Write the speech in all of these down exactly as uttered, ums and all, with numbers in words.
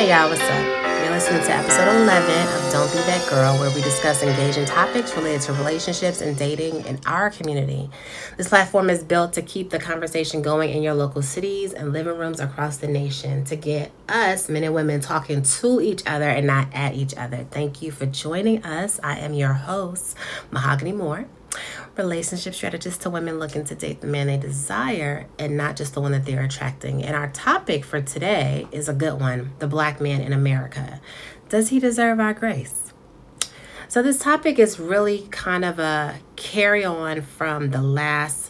Hey y'all, what's up? You're listening to episode eleven of Don't Be That Girl, where we discuss engaging topics related to relationships and dating in our community. This platform is built to keep the conversation going in your local cities and living rooms across the nation, to get us, men and women, talking to each other and not at each other. Thank you for joining us. I am your host, Mahogany Moore, relationship strategist to women looking to date the man they desire and not just the one that they're attracting. And our topic for today is a good one: the black man in America. Does he deserve our grace? So this topic is really kind of a carry on from the last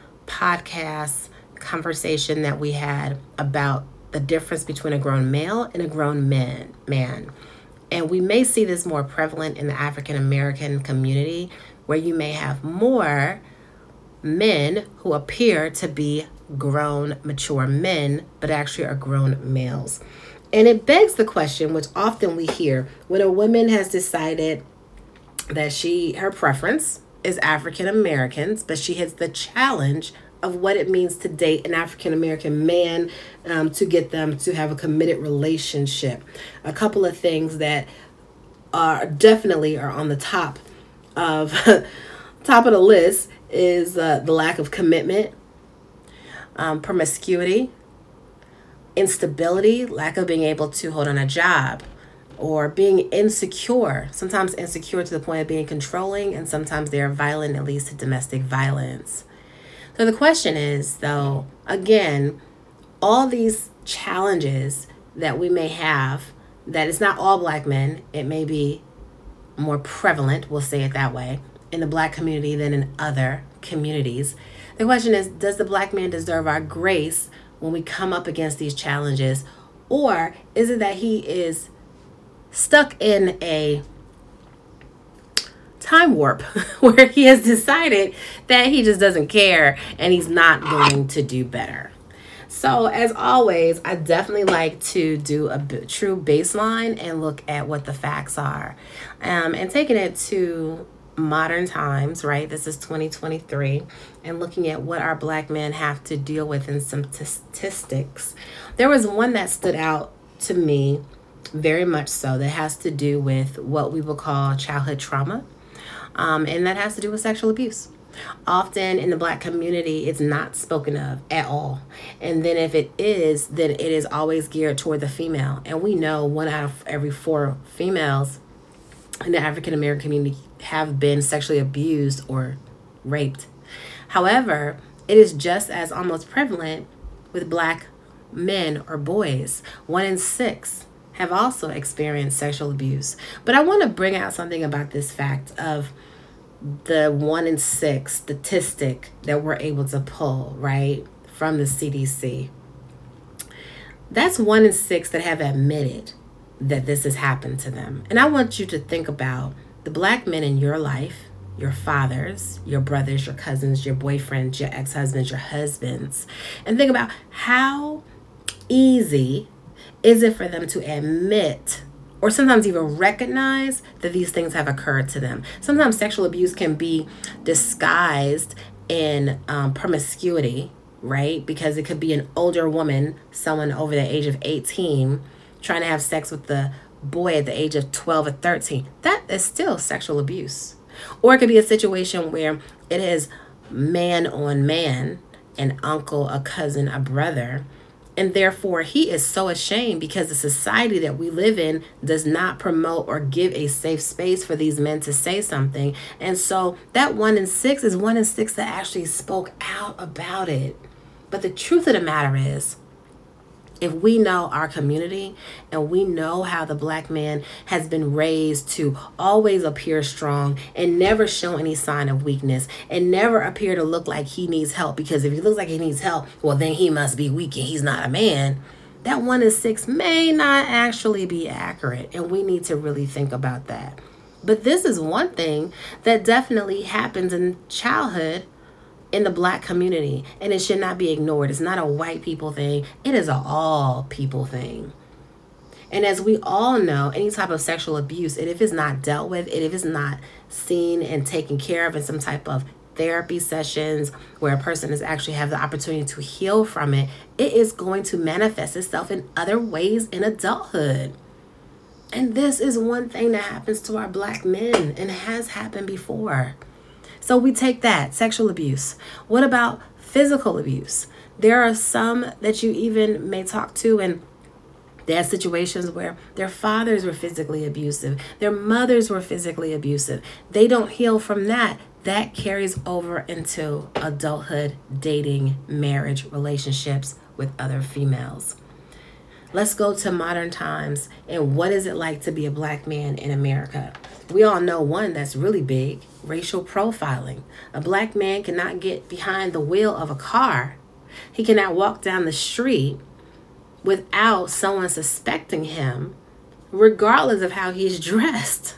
podcast conversation that we had about the difference between a grown male and a grown man. man. And we may see this more prevalent in the African American community, where you may have more men who appear to be grown, mature men, but actually are grown males. And it begs the question, which often we hear, when a woman has decided that she, her preference is African Americans, but she hits the challenge of what it means to date an African American man um, to get them to have a committed relationship. A couple of things that are definitely are on the top of top of the list is uh, the lack of commitment, um, promiscuity, instability, lack of being able to hold on a job, or being insecure, sometimes insecure to the point of being controlling, and sometimes they're violent, at least to domestic violence. So the question is, though, again, all these challenges that we may have, that it's not all black men, it may be more prevalent, we'll say it that way, in the black community than in other communities. The question is, does the black man deserve our grace when we come up against these challenges? Or is it that he is stuck in a time warp where he has decided that he just doesn't care and he's not going to do better? So as always, I definitely like to do a b- true baseline and look at what the facts are. Um, and taking it to modern times, right? This is twenty twenty-three, and looking at what our black men have to deal with in some t- statistics. There was one that stood out to me very much so, that has to do with what we will call childhood trauma. Um, and that has to do with sexual abuse. Often in the black community, it's not spoken of at all. And then if it is, then it is always geared toward the female. And we know one out of every four females in the African American community have been sexually abused or raped. However, it is just as almost prevalent with black men or boys. One in six have also experienced sexual abuse. But I want to bring out something about this fact of the one in six statistic that we're able to pull, right, from the C D C. That's one in six that have admitted that this has happened to them. And I want you to think about the black men in your life, your fathers, your brothers, your cousins, your boyfriends, your ex-husbands, your husbands, and think about how easy is it for them to admit or sometimes even recognize that these things have occurred to them. Sometimes sexual abuse can be disguised in um, promiscuity, right? Because it could be an older woman, someone over the age of eighteen, trying to have sex with the boy at the age of twelve or thirteen. That is still sexual abuse. Or it could be a situation where it is man on man, an uncle, a cousin, a brother, and therefore he is so ashamed because the society that we live in does not promote or give a safe space for these men to say something. And so that one in six is one in six that actually spoke out about it. But the truth of the matter is, if we know our community and we know how the black man has been raised to always appear strong and never show any sign of weakness and never appear to look like he needs help, because if he looks like he needs help, well, then he must be weak and he's not a man, that one in six may not actually be accurate. And we need to really think about that. But this is one thing that definitely happens in childhood in the black community, and it should not be ignored. It's not a white people thing. It is an all people thing. And as we all know, any type of sexual abuse, and if it's not dealt with, and if it's not seen and taken care of in some type of therapy sessions where a person is actually have the opportunity to heal from it, it is going to manifest itself in other ways in adulthood. And this is one thing that happens to our Black men and has happened before. So we take that, sexual abuse. What about physical abuse? There are some that you even may talk to, and they have situations where their fathers were physically abusive. Their mothers were physically abusive. They don't heal from that. That carries over into adulthood, dating, marriage, relationships with other females. Let's go to modern times, and what is it like to be a Black man in America? We all know one that's really big, racial profiling. A Black man cannot get behind the wheel of a car. He cannot walk down the street without someone suspecting him, regardless of how he's dressed,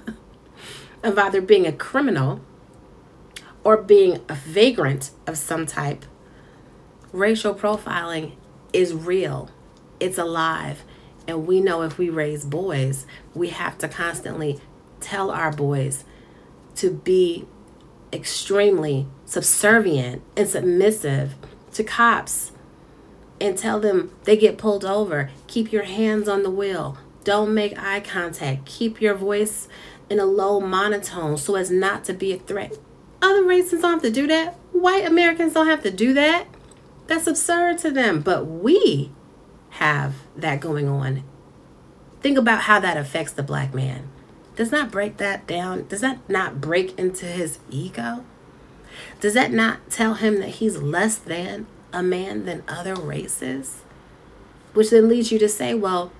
of either being a criminal or being a vagrant of some type. Racial profiling is real. It's alive. And we know if we raise boys, we have to constantly tell our boys to be extremely subservient and submissive to cops, and tell them they get pulled over. Keep your hands on the wheel. Don't make eye contact. Keep your voice in a low monotone so as not to be a threat. Other races don't have to do that. White Americans don't have to do that. That's absurd to them. But we have that going on. Think about how that affects the Black man. Does not break that down? Does that not break into his ego? Does that not tell him that he's less than a man than other races? Which then leads you to say, well,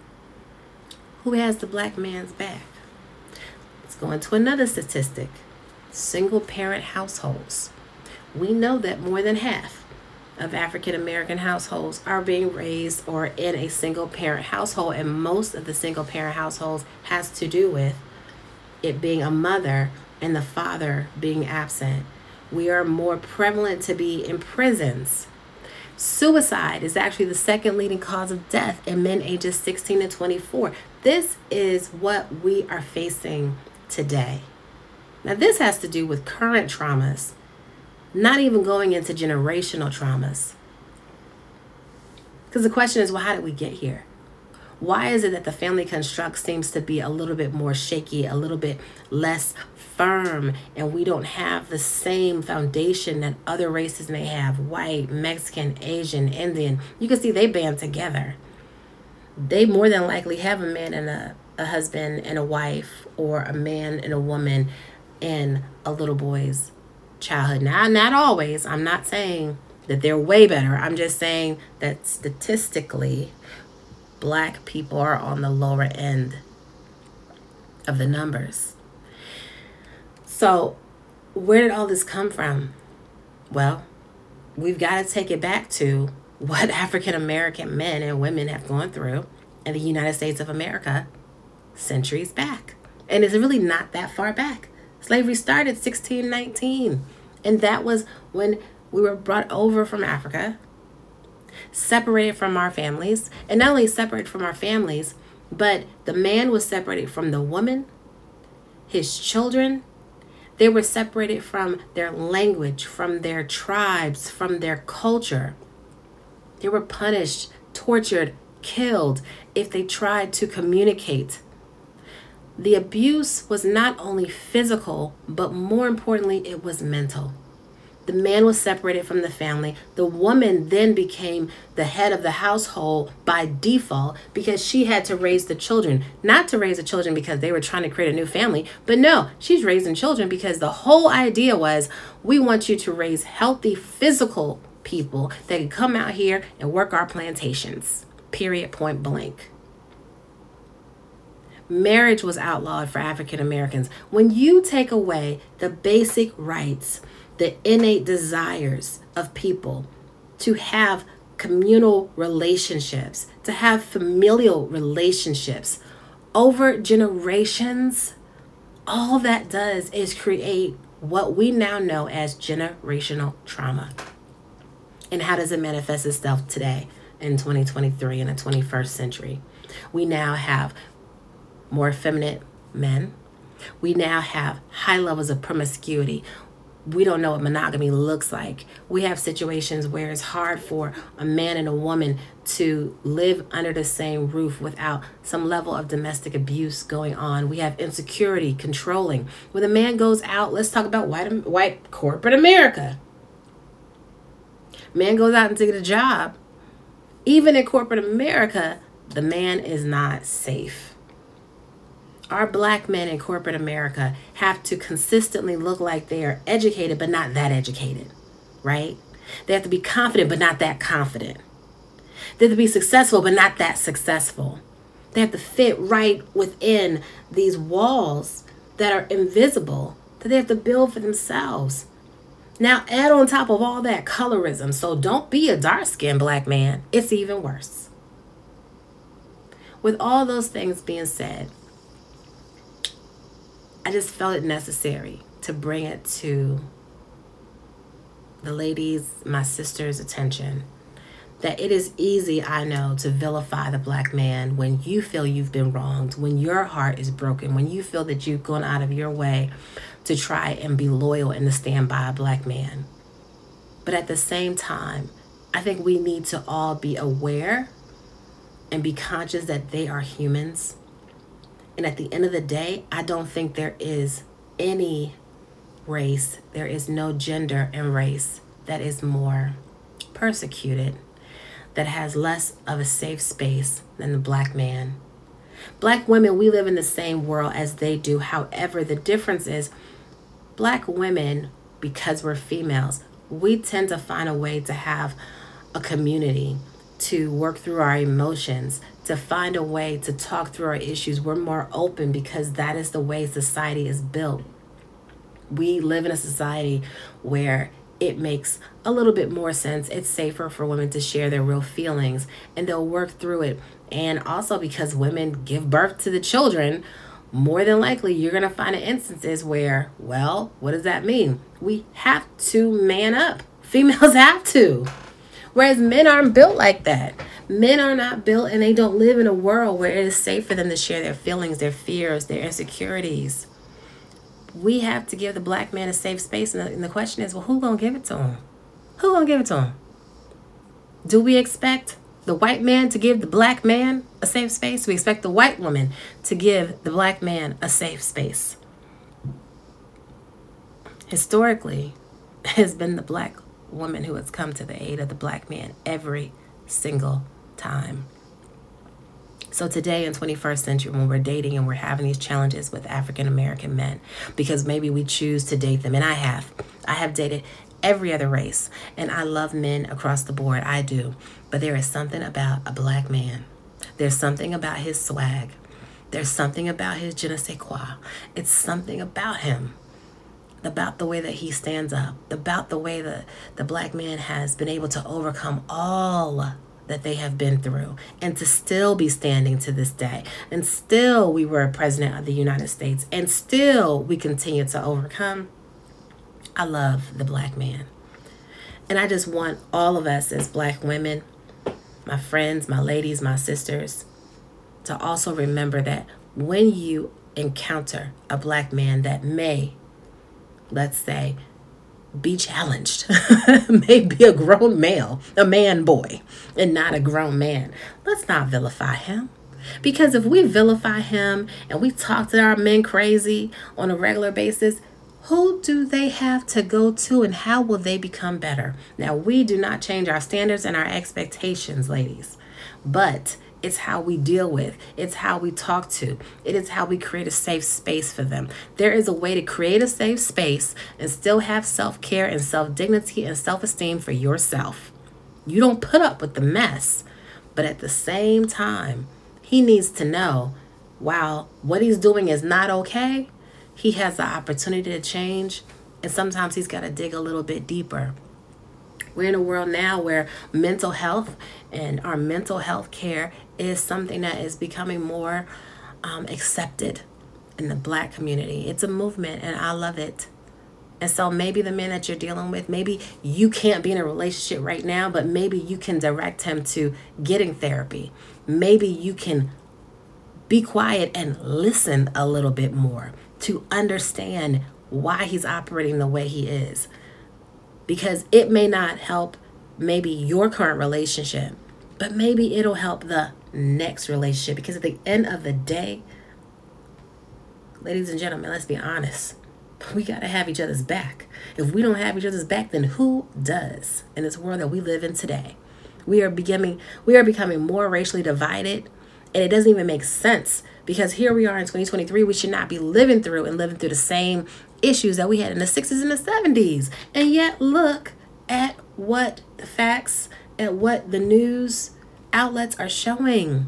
who has the Black man's back? Let's go into another statistic. Single parent households. We know that more than half of African American households are being raised or in a single parent household, and most of the single parent households has to do with it being a mother and the father being absent. We are more prevalent to be in prisons. Suicide is actually the second leading cause of death in men ages sixteen to twenty-four. This is what we are facing today. Now, this has to do with current traumas, not even going into generational traumas. Because the question is, well, how did we get here? Why is it that the family construct seems to be a little bit more shaky, a little bit less firm, and we don't have the same foundation that other races may have? White, Mexican, Asian, Indian. You can see they band together. They more than likely have a man and a, a husband and a wife, or a man and a woman in a little boy's childhood. Now, not always. I'm not saying that they're way better. I'm just saying that statistically, Black people are on the lower end of the numbers. So where did all this come from? Well, we've got to take it back to what African American men and women have gone through in the United States of America centuries back. And it's really not that far back. Slavery started sixteen nineteen. And that was when we were brought over from Africa, separated from our families, and not only separated from our families, but the man was separated from the woman, his children. They were separated from their language, from their tribes, from their culture. They were punished, tortured, killed if they tried to communicate. The abuse was not only physical, but more importantly, it was mental. The man was separated from the family. The woman then became the head of the household by default because she had to raise the children. Not to raise the children because they were trying to create a new family, but no, she's raising children because the whole idea was, we want you to raise healthy physical people that can come out here and work our plantations. Period, point blank. Marriage was outlawed for African Americans. When you take away the basic rights, the innate desires of people to have communal relationships, to have familial relationships over generations, all that does is create what we now know as generational trauma. And how does it manifest itself today in twenty twenty-three, in the twenty-first century? We now have more effeminate men. We now have high levels of promiscuity. we don't know what monogamy looks like. We have situations where it's hard for a man and a woman to live under the same roof without some level of domestic abuse going on. We have insecurity, controlling. When a man goes out, let's talk about white white corporate America. Man goes out and to get a job. Even in corporate America, the man is not safe. Our black men in corporate America have to consistently look like they are educated, but not that educated, right? They have to be confident, but not that confident. They have to be successful, but not that successful. They have to fit right within these walls that are invisible, that they have to build for themselves. Now, add on top of all that colorism. So don't be a dark-skinned black man. It's even worse. With all those things being said, I just felt it necessary to bring it to the ladies, my sisters' attention, that it is easy, I know, to vilify the black man when you feel you've been wronged, when your heart is broken, when you feel that you've gone out of your way to try and be loyal and to stand by a black man. But at the same time, I think we need to all be aware and be conscious that they are humans. And at the end of the day, I don't think there is any race, there is no gender and race that is more persecuted, that has less of a safe space than the black man. Black women, we live in the same world as they do. However, the difference is black women, because we're females, we tend to find a way to have a community, to work through our emotions, to find a way to talk through our issues. We're more open because that is the way society is built. We live in a society where it makes a little bit more sense. It's safer for women to share their real feelings and they'll work through it. And also because women give birth to the children, more than likely you're going to find instances where, well, what does that mean? We have to man up. Females have to. Whereas men aren't built like that. Men are not built and they don't live in a world where it is safe for them to share their feelings, their fears, their insecurities. We have to give the black man a safe space. And the, and the question is, well, who gonna give it to him? Who gonna give it to him? Do we expect the white man to give the black man a safe space? We expect the white woman to give the black man a safe space. Historically, it has been the black woman who has come to the aid of the black man every single time. So today in twenty-first century, when we're dating and we're having these challenges with African American men, because maybe we choose to date them, and I have, I have dated every other race, and I love men across the board, I do. But there is something about a black man. There's something about his swag. There's something about his je ne sais quoi. It's something about him, about the way that he stands up, about the way that the black man has been able to overcome all that they have been through and to still be standing to this day. And still we were a president of the United States and still we continue to overcome. I love the black man. And I just want all of us as black women, my friends, my ladies, my sisters, to also remember that when you encounter a black man that may, let's say, be challenged, maybe a grown male, a man boy, and not a grown man, let's not vilify him. Because if we vilify him and we talk to our men crazy on a regular basis, who do they have to go to and how will they become better? Now, we do not change our standards and our expectations, ladies, but it's how we deal with, it's how we talk to, it is how we create a safe space for them. There is a way to create a safe space and still have self-care and self-dignity and self-esteem for yourself. You don't put up with the mess, but at the same time, he needs to know, while what he's doing is not okay, he has the opportunity to change, and sometimes he's got to dig a little bit deeper. We're in a world now where mental health and our mental health care is something that is becoming more um, accepted in the black community. It's a movement and I love it. And so maybe the man that you're dealing with, maybe you can't be in a relationship right now, but maybe you can direct him to getting therapy. Maybe you can be quiet and listen a little bit more to understand why he's operating the way he is. Because it may not help maybe your current relationship, but maybe it'll help the next relationship. Because at the end of the day, ladies and gentlemen, let's be honest. We got to have each other's back. If we don't have each other's back, then who does in this world that we live in today? We are becoming, we are becoming more racially divided, and it doesn't even make sense, because here we are in twenty twenty-three. We should not be living through and living through the same issues that we had in the sixties and the seventies. And yet look at what the facts and what the news outlets are showing.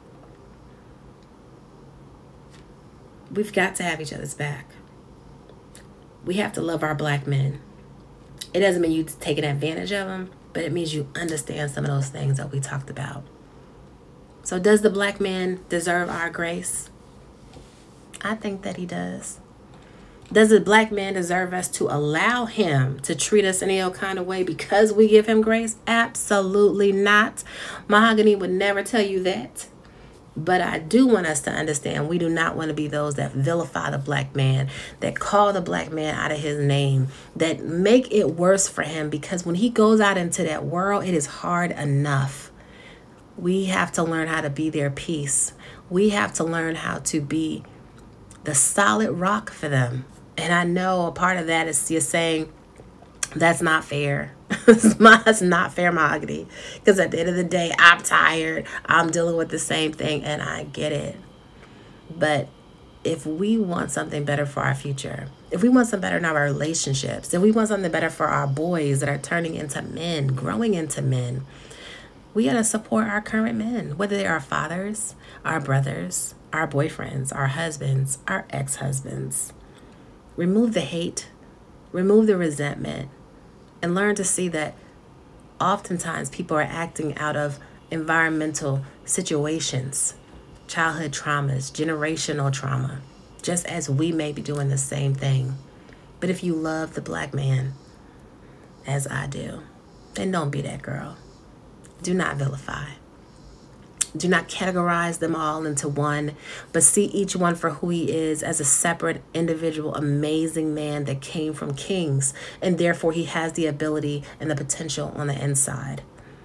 We've got to have each other's back. We have to love our black men. It doesn't mean you taking advantage of them, but it means you understand some of those things that we talked about. So does the black man deserve our grace? I think that he does. Does the black man deserve us to allow him to treat us any old kind of way because we give him grace? Absolutely not. Mahogany would never tell you that. But I do want us to understand we do not want to be those that vilify the black man, that call the black man out of his name, that make it worse for him, because when he goes out into that world, it is hard enough. We have to learn how to be their peace. We have to learn how to be the solid rock for them. And I know a part of that is you're saying, that's not fair. That's not fair, Mahogany. Because at the end of the day, I'm tired. I'm dealing with the same thing, and I get it. But if we want something better for our future, if we want something better in our relationships, if we want something better for our boys that are turning into men, growing into men, we got to support our current men, whether they are our fathers, our brothers, our boyfriends, our husbands, our ex-husbands. Remove the hate, remove the resentment, and learn to see that oftentimes people are acting out of environmental situations, childhood traumas, generational trauma, just as we may be doing the same thing. But if you love the black man, as I do, then don't be that girl. Do not vilify. Do not categorize them all into one, but see each one for who he is, as a separate, individual, amazing man that came from kings, and therefore he has the ability and the potential on the inside.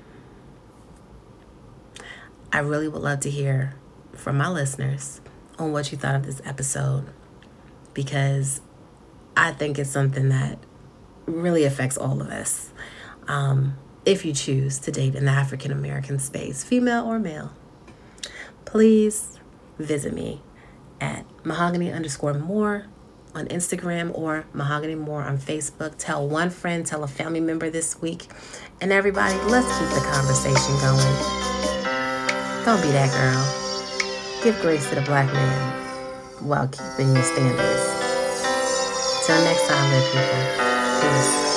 I really would love to hear from my listeners on what you thought of this episode, because I think it's something that really affects all of us. Um, if you choose to date in the African American space, female or male, please visit me at mahogany underscore more on Instagram, or Mahogany More on Facebook. Tell one friend, tell a family member this week. And everybody, let's keep the conversation going. Don't be that girl. Give grace to the black man while keeping your standards. Till next time, good people. Peace.